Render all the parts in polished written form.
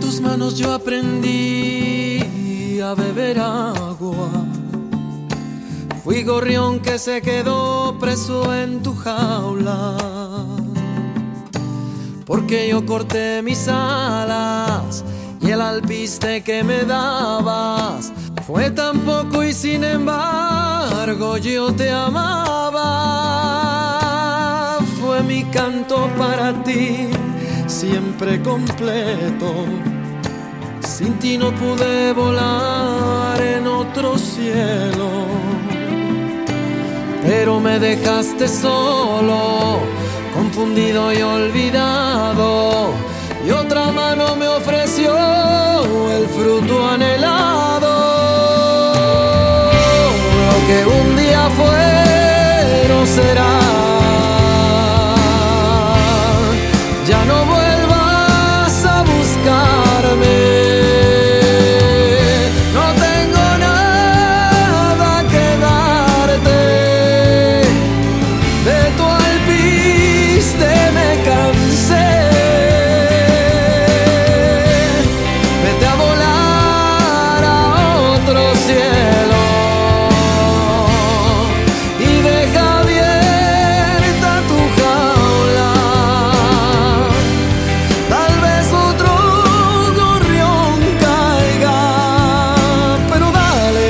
tus manos yo aprendí a beber agua. Fui gorrión que se quedó preso en tu jaula, porque yo corté mis alas y el alpiste que me dabas fue tan poco y sin embargo yo te amaba. Fue mi canto para ti, siempre completo. Sin ti no pude volar en otro cielo, pero me dejaste solo, confundido y olvidado, y otra mano me ofreció el fruto anhelado. Lo que un día fue no será. Ya no vuelvas a buscarme. No tengo nada que darte. De tu alpiste me cansé. Vete a volar a otro cielo y deja abierta tu jaula. Tal vez otro gorrión caiga, pero dale.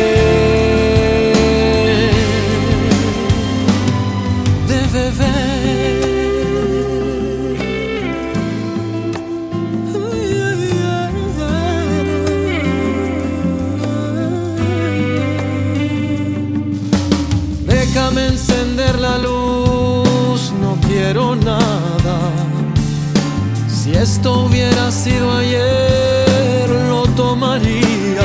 De beber. Déjame encender la luz, no quiero nada. Si esto hubiera sido ayer, lo tomaría.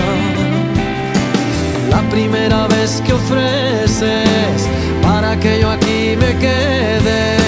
La primera vez que ofreces para que yo aquí me quede.